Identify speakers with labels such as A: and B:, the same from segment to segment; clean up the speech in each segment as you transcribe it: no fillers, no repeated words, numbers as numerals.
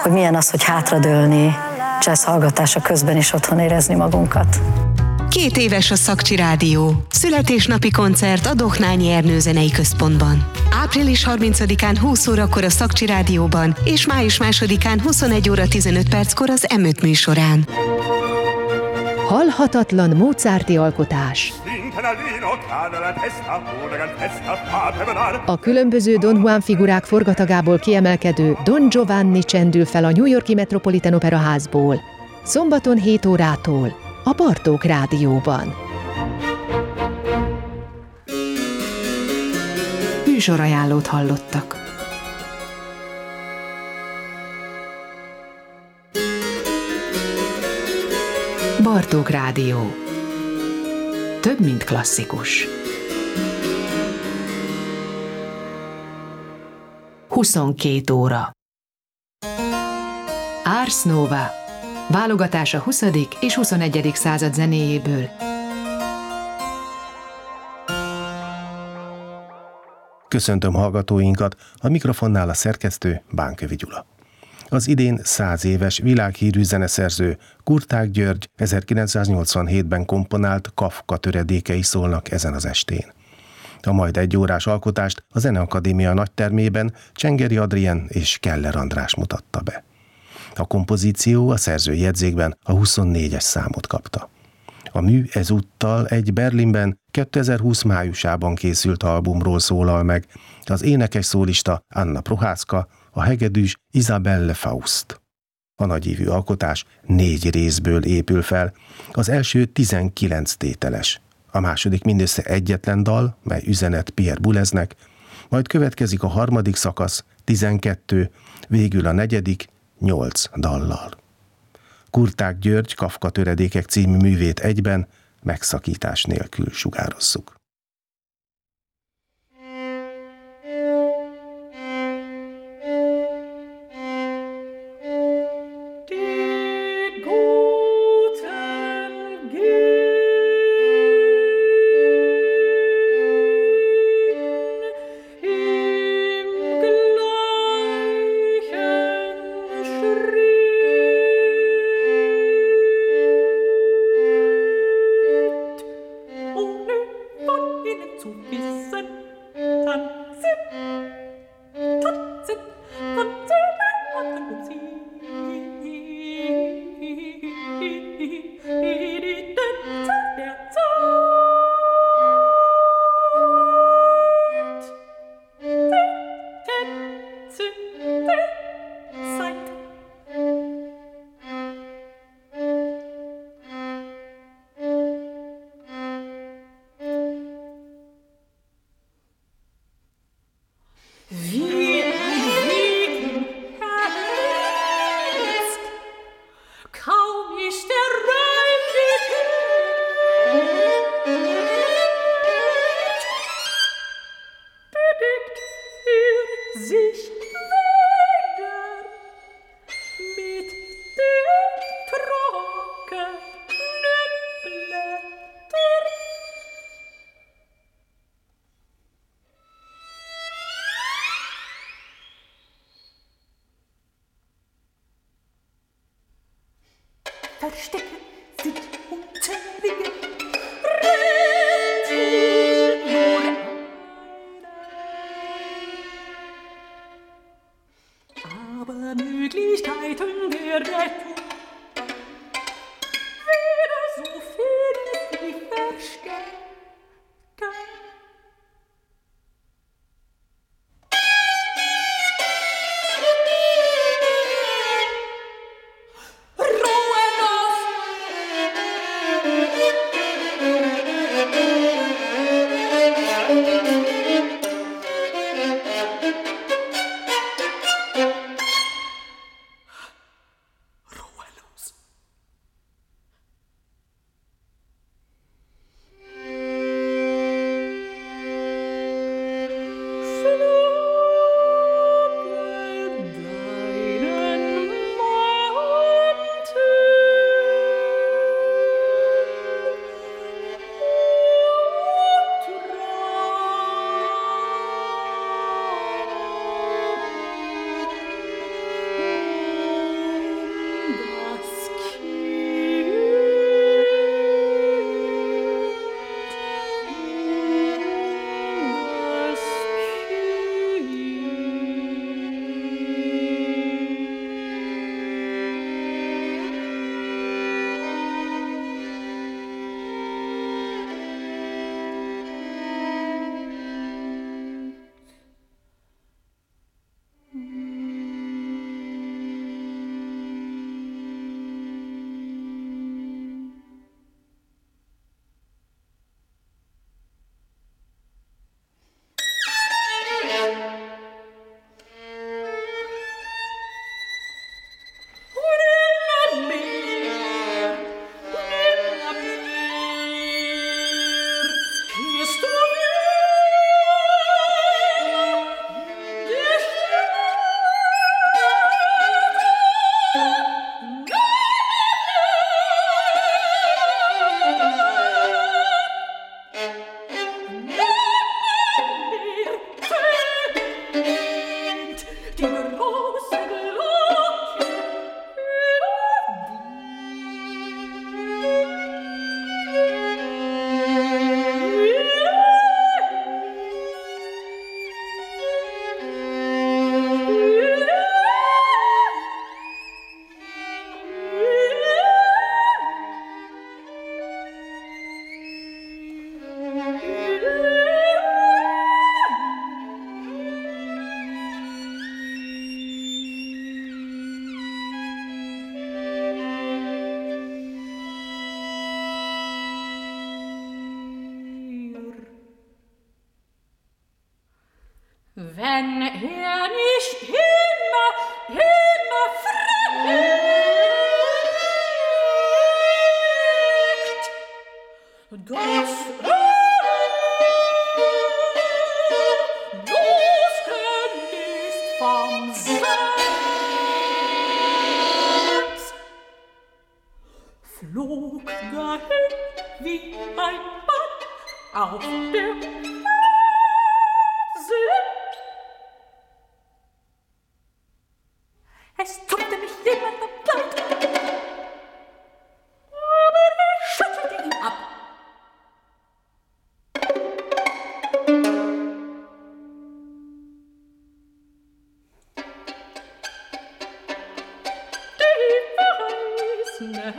A: hogy milyen az, hogy hátradőlni, jazz hallgatása közben is otthon érezni magunkat.
B: 2 éves a Szakcsi Rádió. Születésnapi koncert a Dohnányi Ernő Zenei Központban. Április 30-án 20 órakor a Szakcsi Rádióban, és május 2-án 21 óra 15 perckor az M5 műsorán.
C: Halhatatlan mozarti alkotás. A különböző Don Juan figurák forgatagából kiemelkedő Don Giovanni csendül fel a New York-i Metropolitan Opera Házból. Szombaton 7 órától a Bartók Rádióban. Műsorajánlót hallottak. Bartók Rádió. Több, mint klasszikus. 22 óra. Ars Nova. Válogatás a 20. és 21. század zenéjéből.
D: Köszöntöm hallgatóinkat, a mikrofonnál a szerkesztő Bánkövi Gyula. Az idén 100 éves világhírű zeneszerző Kurtág György 1987-ben komponált Kafka töredékei szólnak ezen az estén. A majd 1 órás alkotást a Zeneakadémia nagytermében Csengeri Adrien és Keller András mutatta be. A kompozíció a szerzői jegyzékben a 24-es számot kapta. A mű ezúttal egy Berlinben 2020 májusában készült albumról szólal meg, az énekes szólista Anna Prohászka, a hegedűs Isabelle Faust. A nagyívű alkotás 4 részből épül fel, az első 19 tételes, a második mindössze egyetlen dal, mely üzenet Pierre Bouleznek, majd következik a harmadik szakasz 12, végül a negyedik 8 dallal. Kurtág György Kafka töredékek című művét egyben, megszakítás nélkül sugározzuk.
E: Verstecken sind unzählige, aber Möglichkeiten der Rettung weder so viele wie verstecken. flog dahin wie ein Mann auf der Ferse. Es zupfte mich jemand am Kleid, aber ich schüttelte ihn ab. Die weißen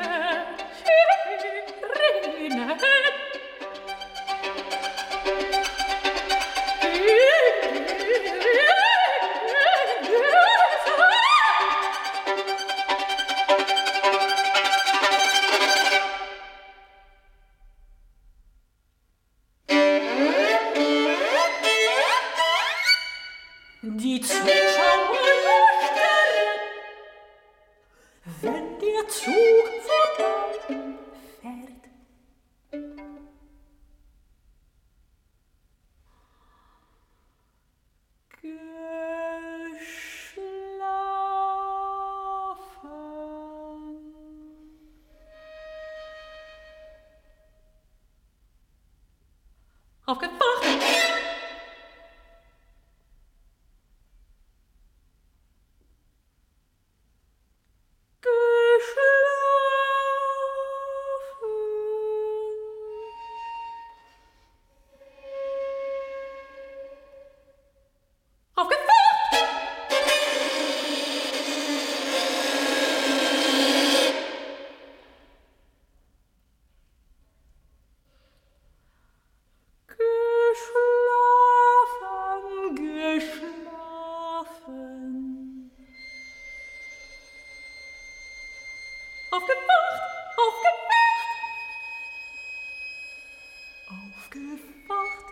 E: Schirene die Zuschauer lachten, wenn der Zug vorbeifährt. Geschlafen. Aufgewacht. Aufgewacht.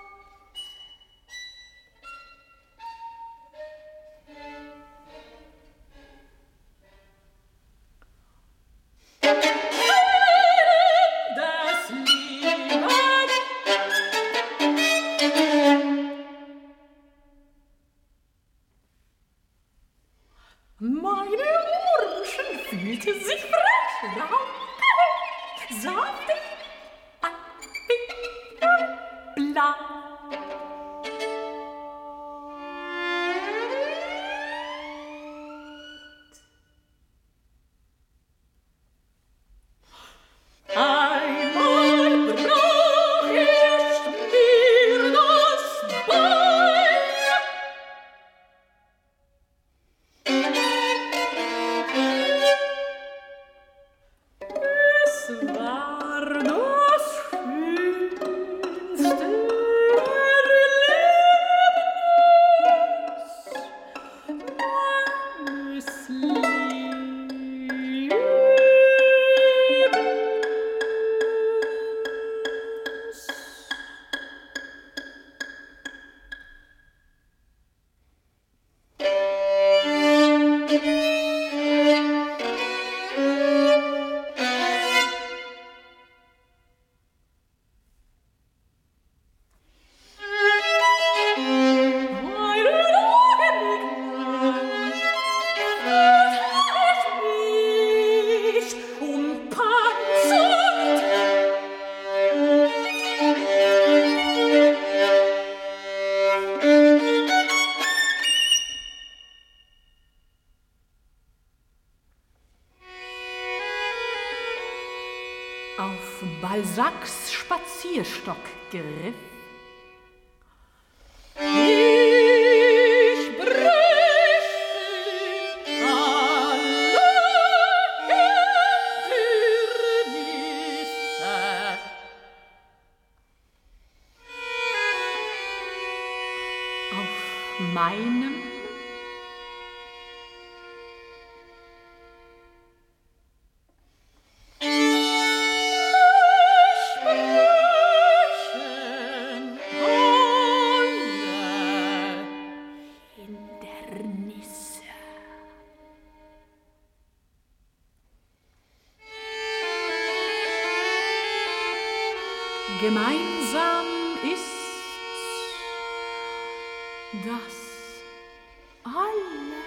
E: Das Leben. Meine Ohrmuschel fühlte sich frisch, rau, saftig, blau. Einmal brach ich mir das Bein. Es war das schönste Erlebnis meines Lebens. Auf Balzacs Spazierstock griff. Ich brächte alle Hindernisse. Auf meinem gemeinsam ist's, dass alle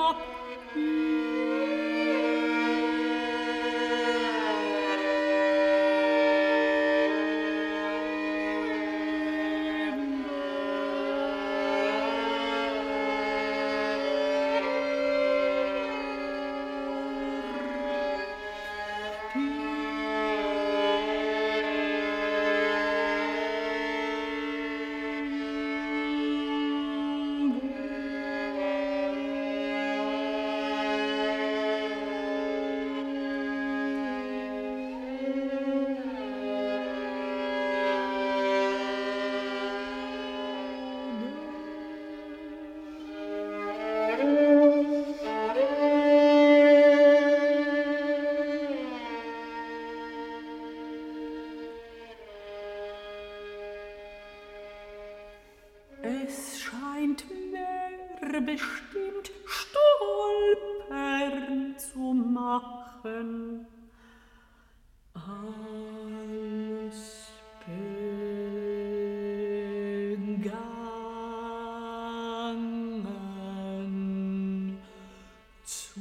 E: Es scheint mir bestimmt Stolpern zu machen. Als begangen zu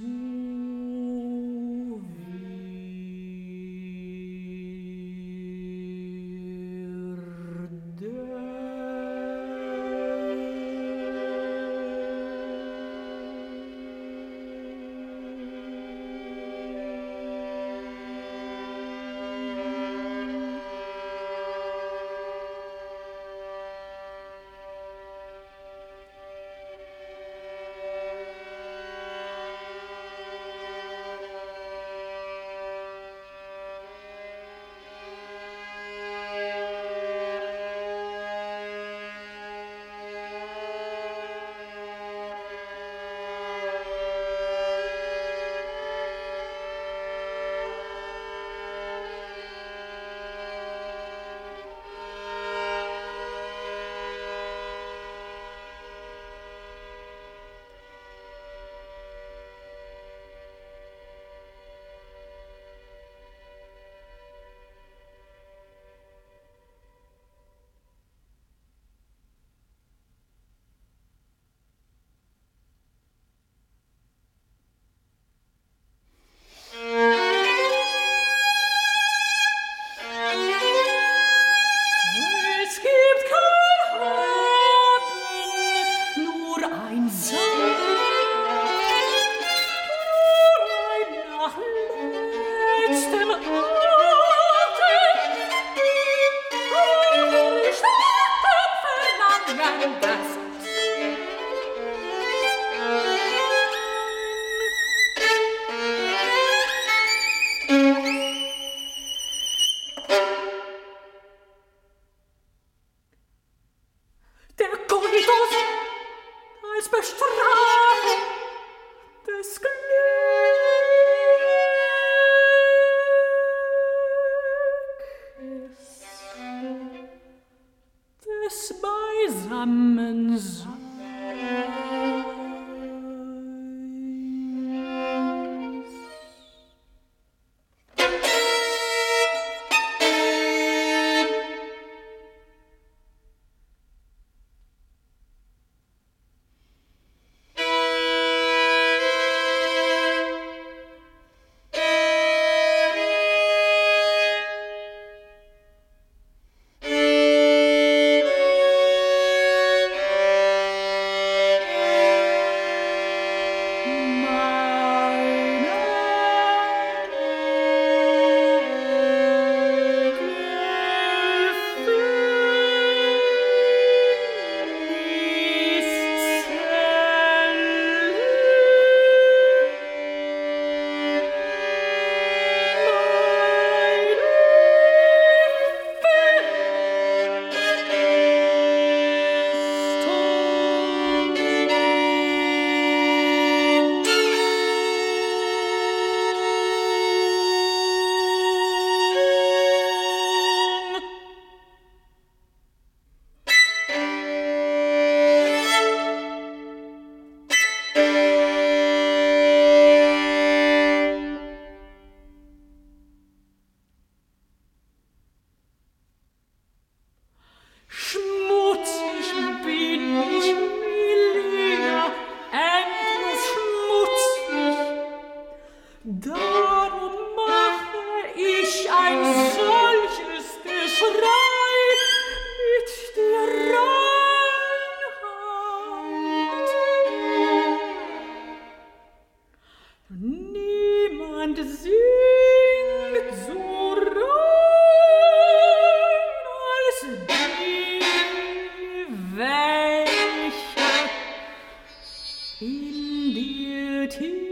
E: in der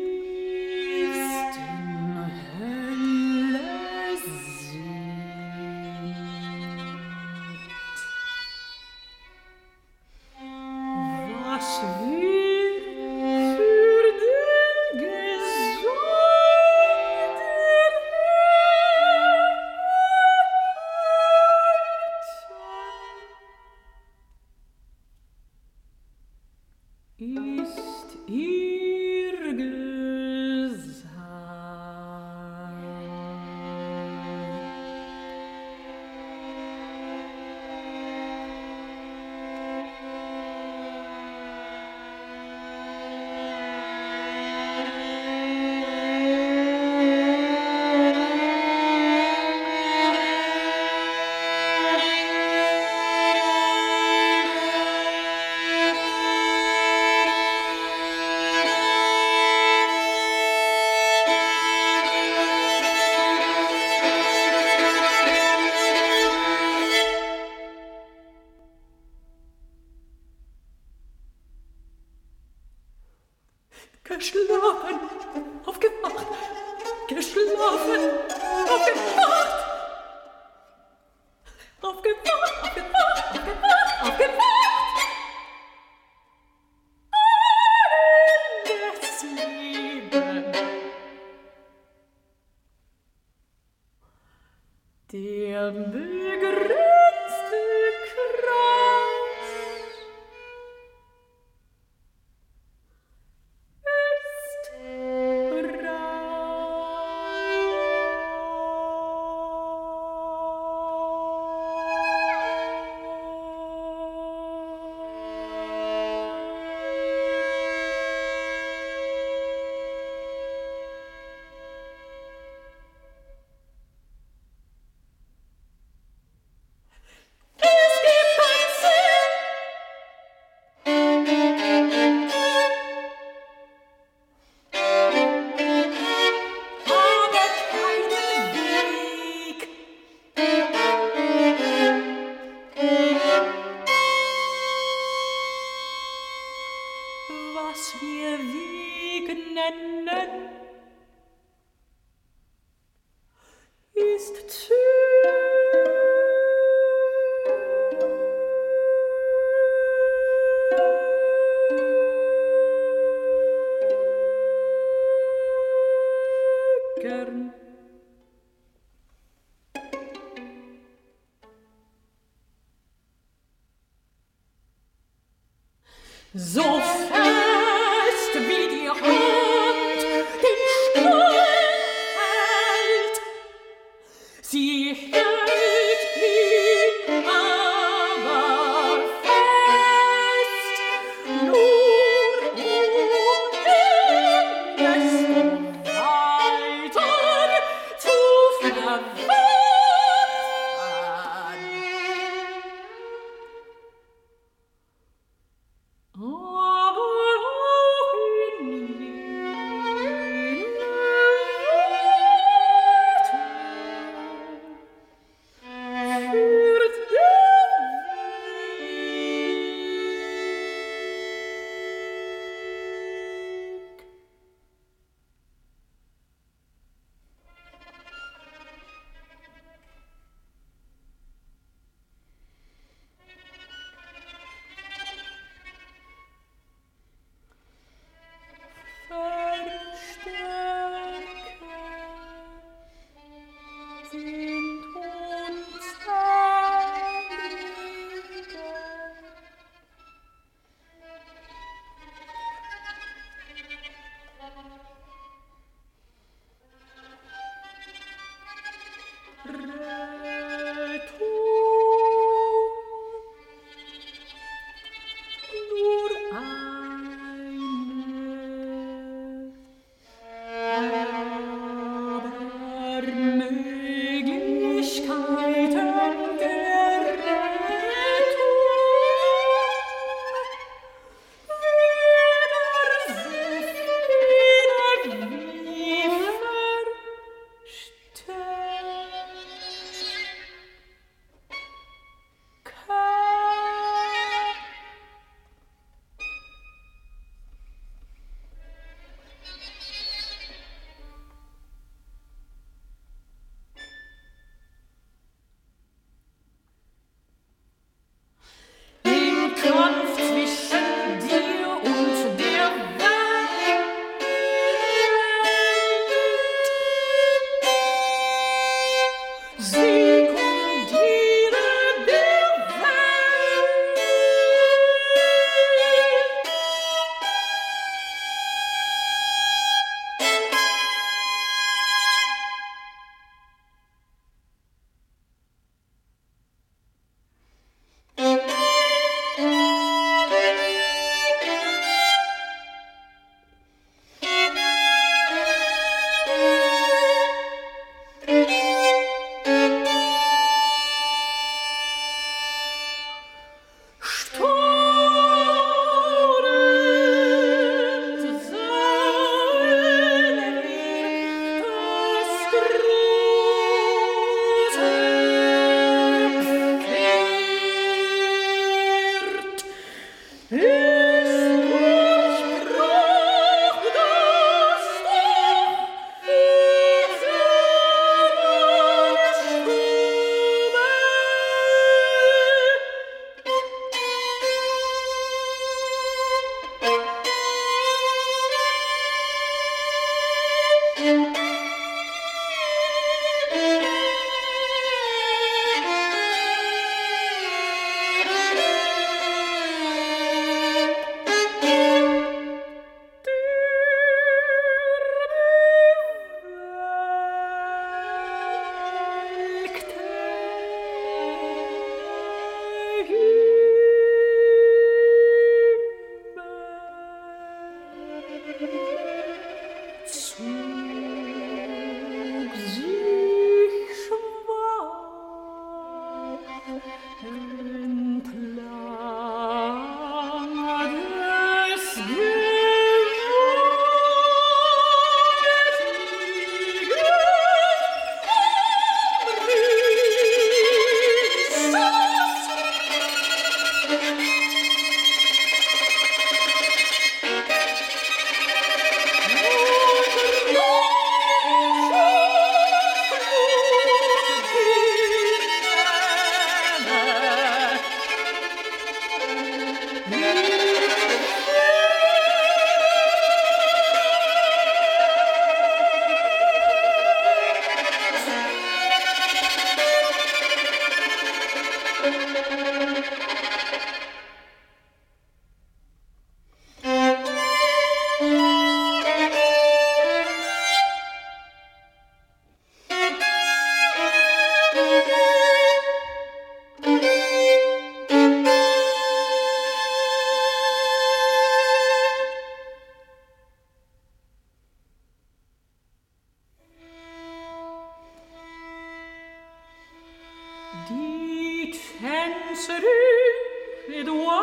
E: tiefsten Hölle singt. Was wir für den Gesang der ist ihr Gesang. Geschlafen, aufgewacht, geschlafen, aufgewacht, aufgewacht, aufgewacht, aufgewacht, aufgewacht. Alles Leben. Der begrenzte Kreis ist Es gibt ein Sinn, aber keinen Weg. Was wir Weg nennen, ist zögern. So fest wie die Hand den Stein hält, sie hält ihn aber fest, nur ihn desto weiter zu verwerfen. Aber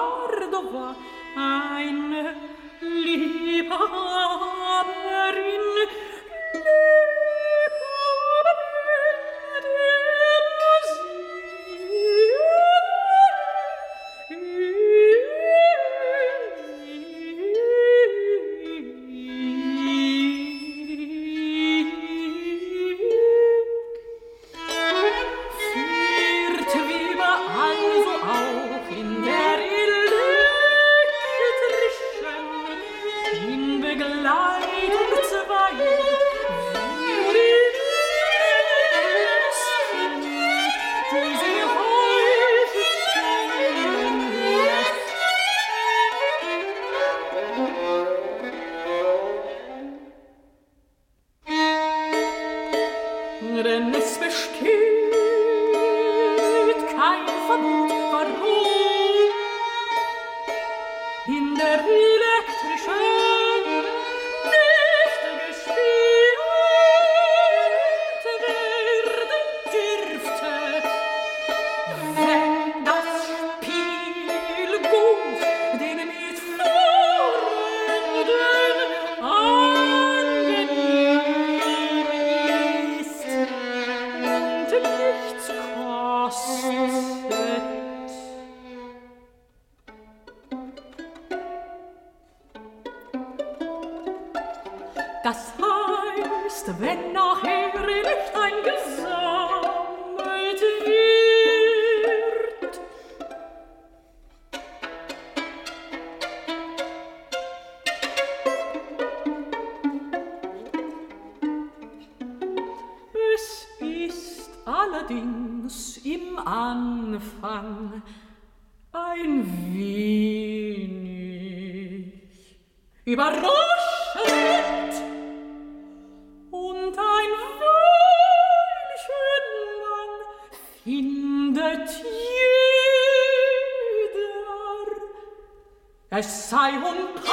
E: Cordova eine Liebhaberin, denn es besteht kein Verbot, warum in der elektrischen nicht gespielt werden dürfte, wenn das Spiel gut den Mitfahrenden angenehm ist und nichts kostet. Das heißt, wenn nachher nicht eingesammelt wird, es ist allerdings im Anfang ein wenig überraschend und ein Weilchen lang findet jeder, es sei unpassend.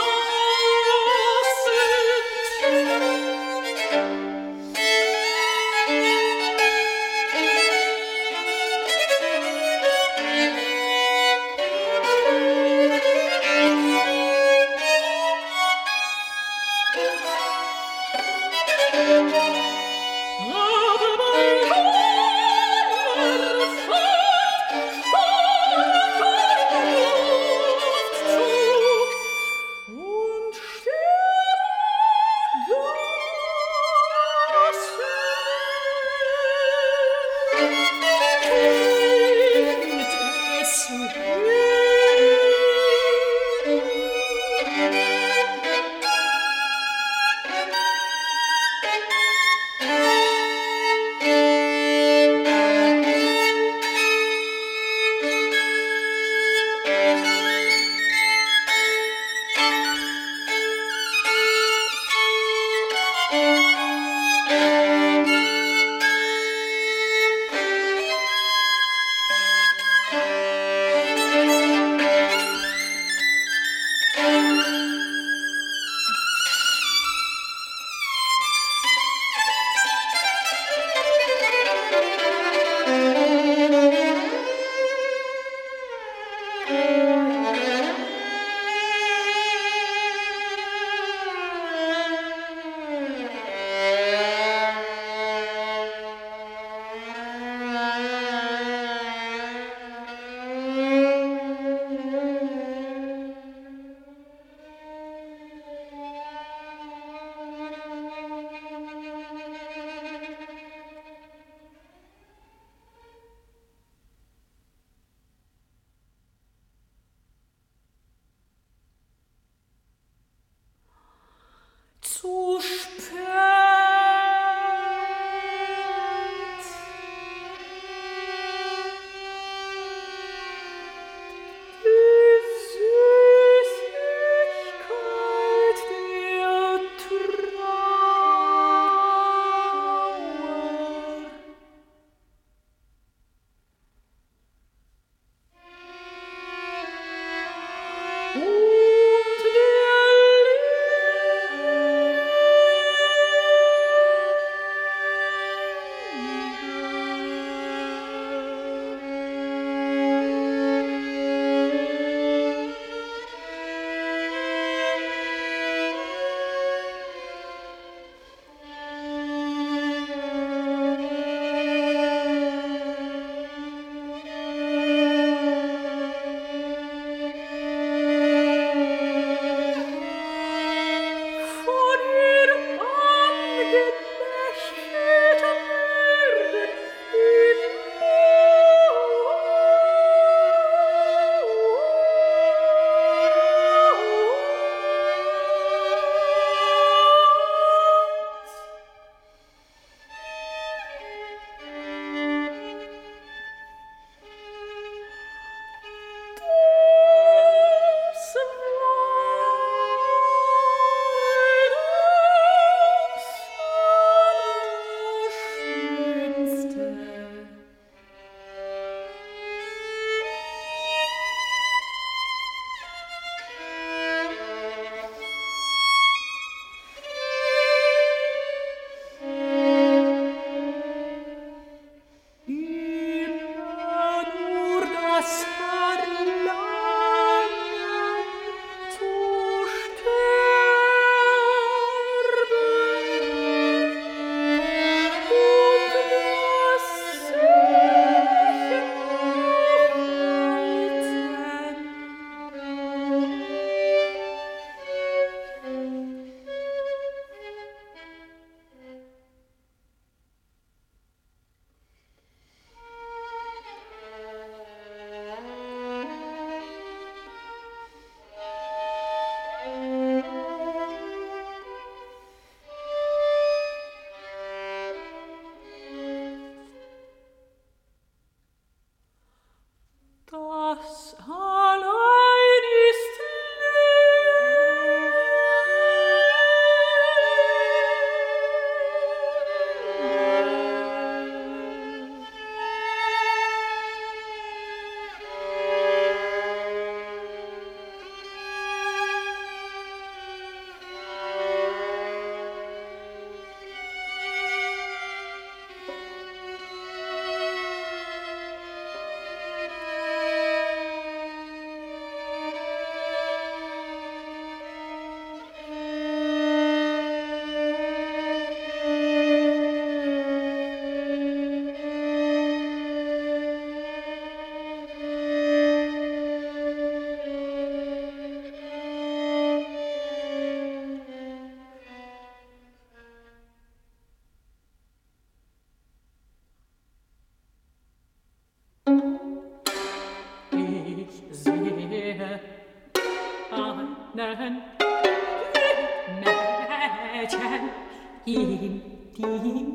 E: Mädchen in die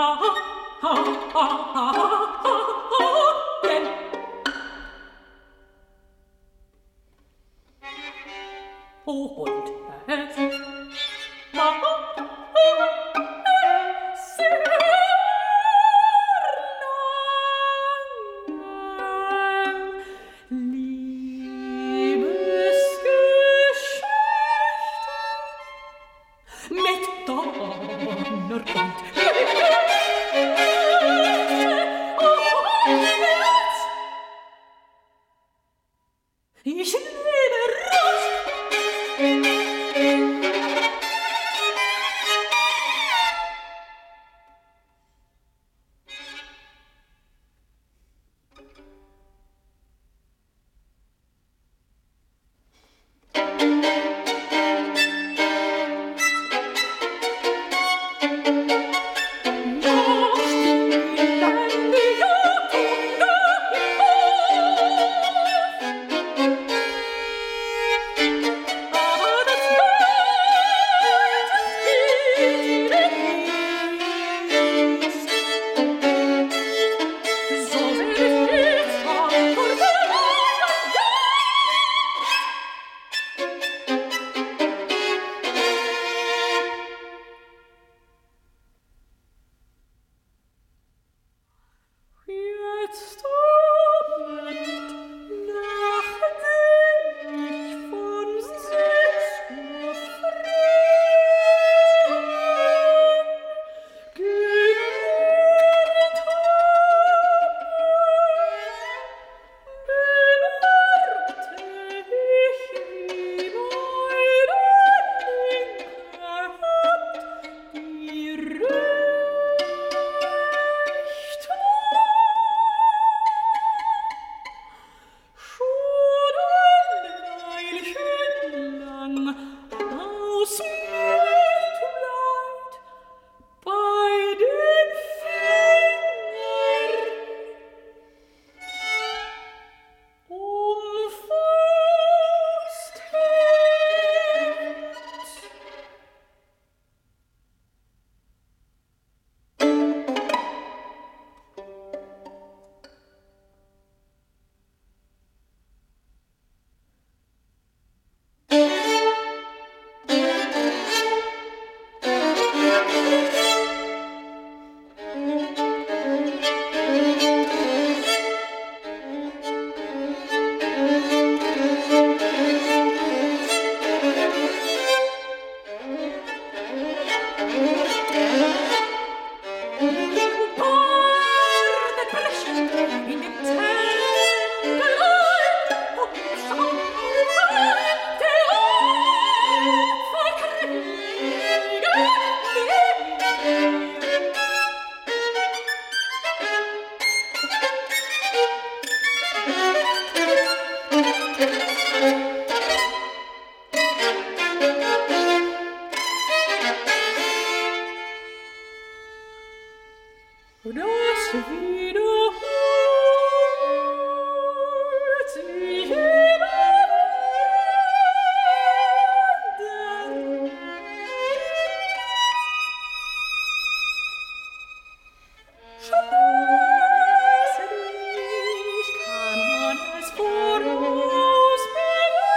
E: und es macht sehr lange Liebesgeschichten mit Donner und ich liebe Rust. Schließlich kann man es vorausberechnen.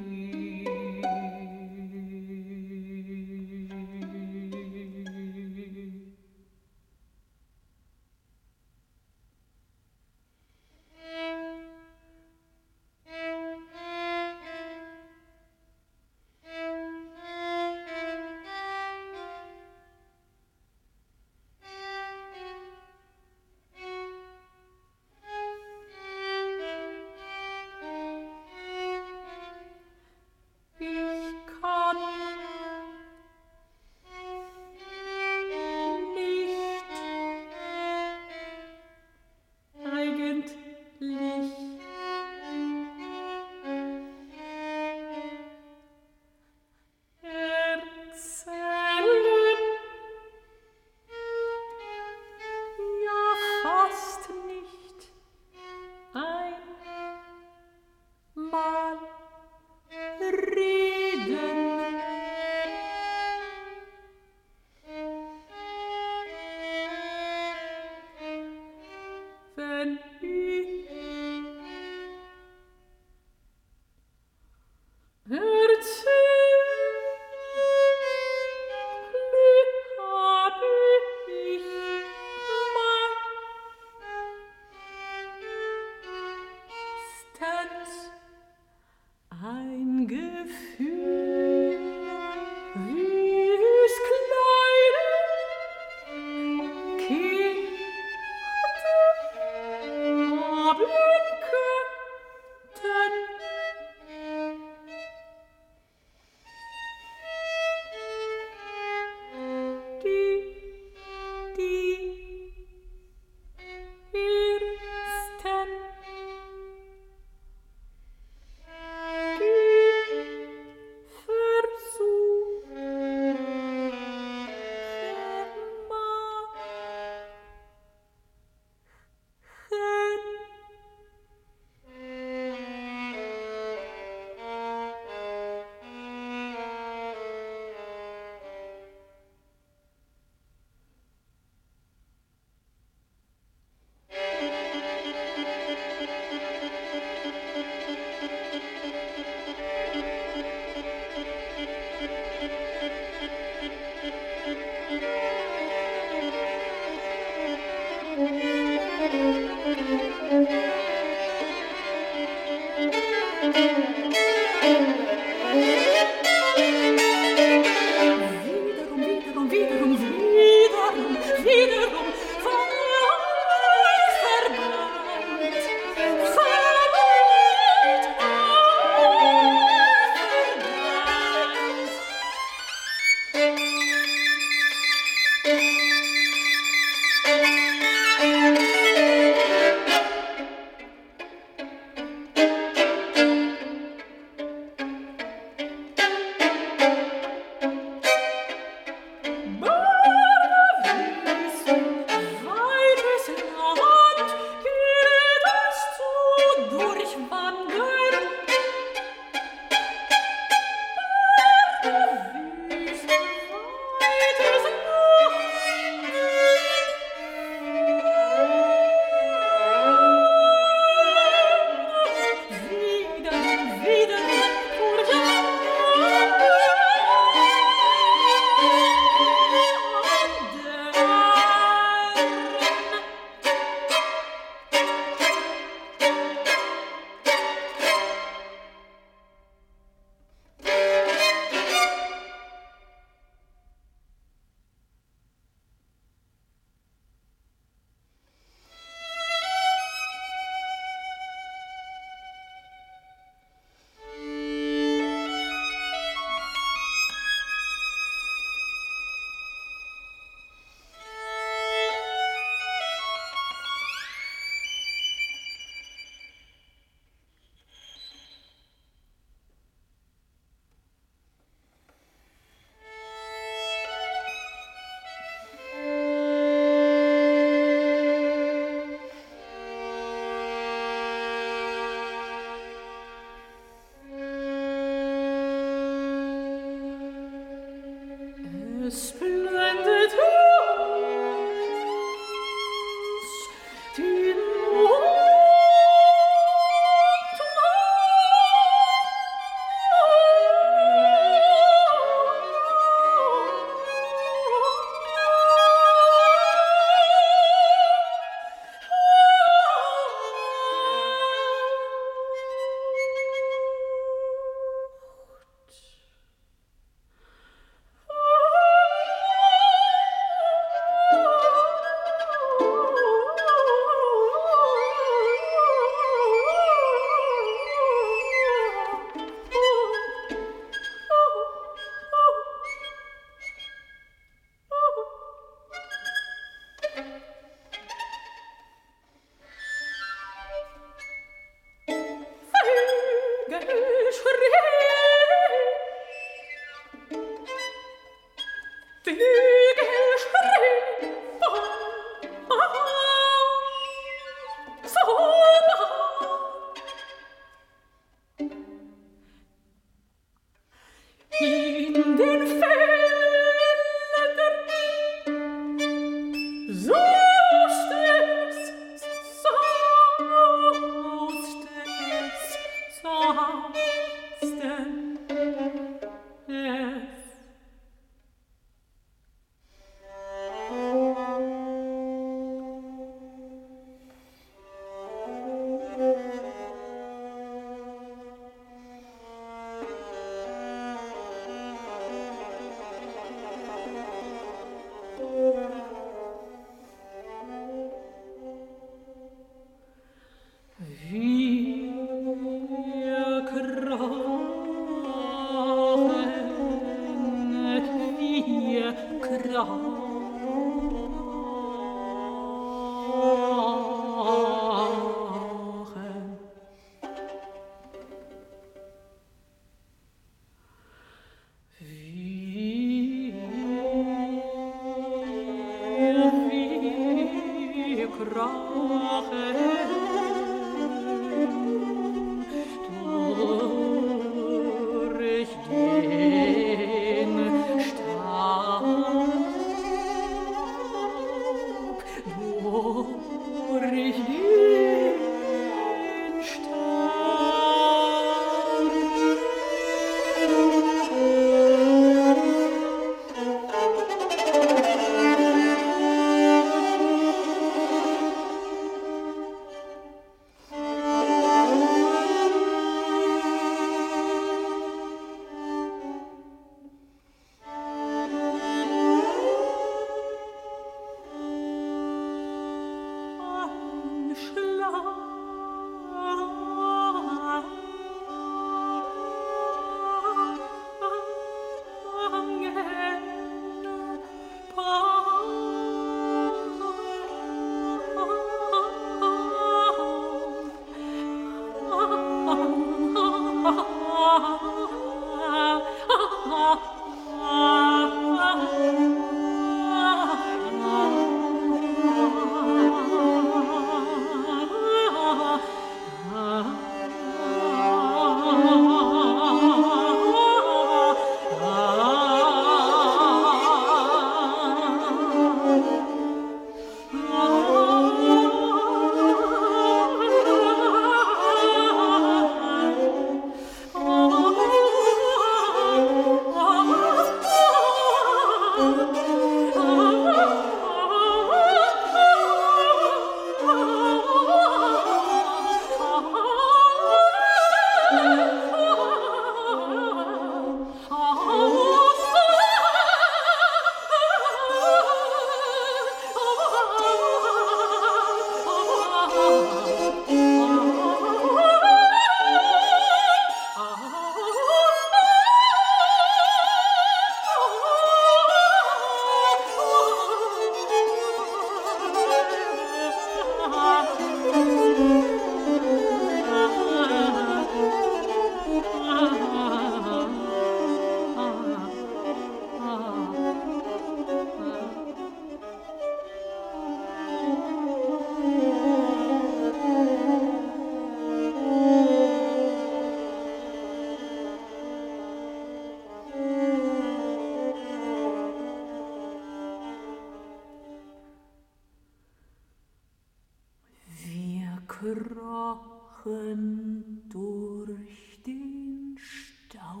E: krochen durch den Staub.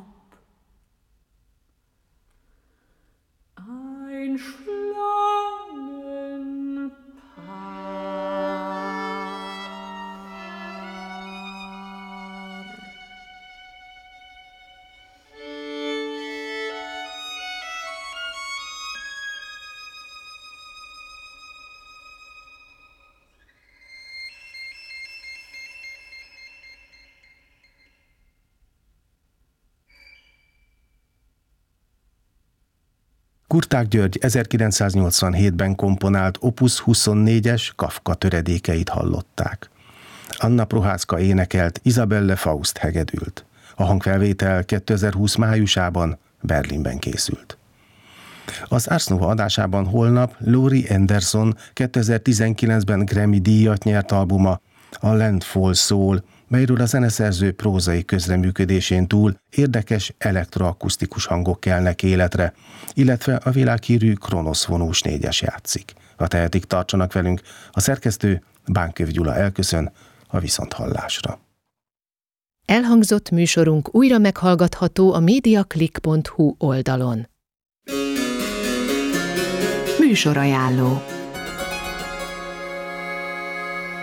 E: Ein
D: Kurtág György 1987-ben komponált Opus 24-es Kafka töredékeit hallották. Anna Prohászka énekelt, Isabelle Faust hegedült. A hangfelvétel 2020 májusában Berlinben készült. Az Ars Nova adásában holnap Laurie Anderson 2019-ben Grammy-díjat nyert albuma, a Landfall szól, melyről a zeneszerző prózai közreműködésén túl érdekes elektroakusztikus hangok kelnek életre, illetve a világhírű Kronosz vonós 4-es játszik. Ha tehetik, tartsanak velünk, a szerkesztő Bánköv Gyula elköszön, a viszonthallásra.
C: Elhangzott műsorunk újra meghallgatható a mediaclick.hu oldalon.
B: Műsorajánló.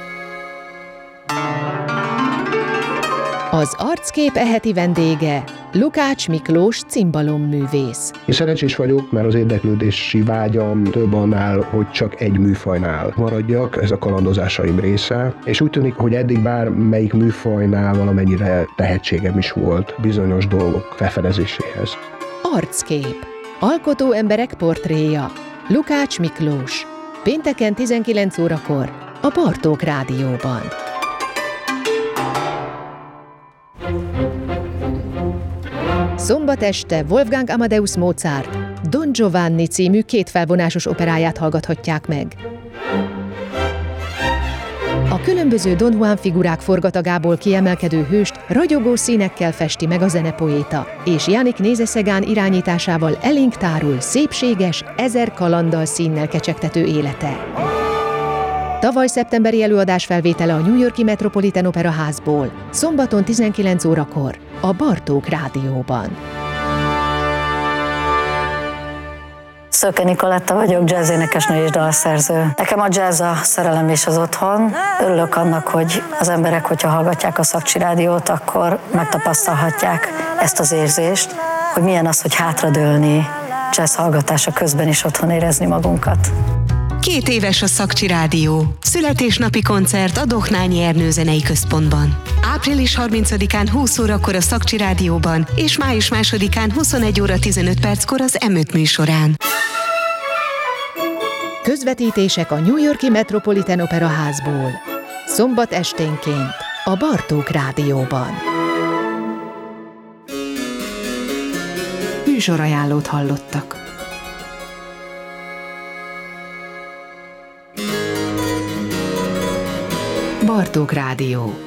C: Az Arckép eheti vendége Lukács Miklós cimbalomművész.
F: Én szerencsés vagyok, mert az érdeklődési vágyam több annál, hogy csak egy műfajnál maradjak, ez a kalandozásaim része, és úgy tűnik, hogy eddig bármelyik műfajnál valamennyire tehetségem is volt bizonyos dolgok felfedezéséhez.
C: Arckép. Alkotó emberek portréja. Lukács Miklós. Pénteken 19 órakor a Bartók Rádióban. Szombat este Wolfgang Amadeus Mozart Don Giovanni című kétfelvonásos operáját hallgathatják meg. A különböző Don Juan figurák forgatagából kiemelkedő hőst ragyogó színekkel festi meg a zenepoéta, és Jánik Nézeszegán irányításával elénk tárul szépséges, 1000 kalanddal színnel kecsegtető élete. Tavaly szeptemberi előadás felvétele a New York-i Metropolitan Opera Házból, szombaton 19 órakor a Bartók Rádióban.
A: Szöke Nikoletta vagyok, jazzénekesnő és dalszerző. Nekem a jazz a szerelem és az otthon. Örülök annak, hogy az emberek, hogyha hallgatják a Szakcsi Rádiót, akkor megtapasztalhatják ezt az érzést, hogy milyen az, hogy hátradőlni, jazz hallgatása közben is otthon érezni magunkat.
B: 2 éves a Szakcsi Rádió. Születésnapi koncert a Dohnányi Ernő Zenei Központban. Április 30-án 20 órakor a Szakcsi Rádióban, és május 2-án 21 óra 15 perckor az M5 műsorán.
C: Közvetítések a New York-i Metropolitan Opera Házból. Szombat esténként a Bartók Rádióban. Műsorajánlót hallottak. Bartók Rádió.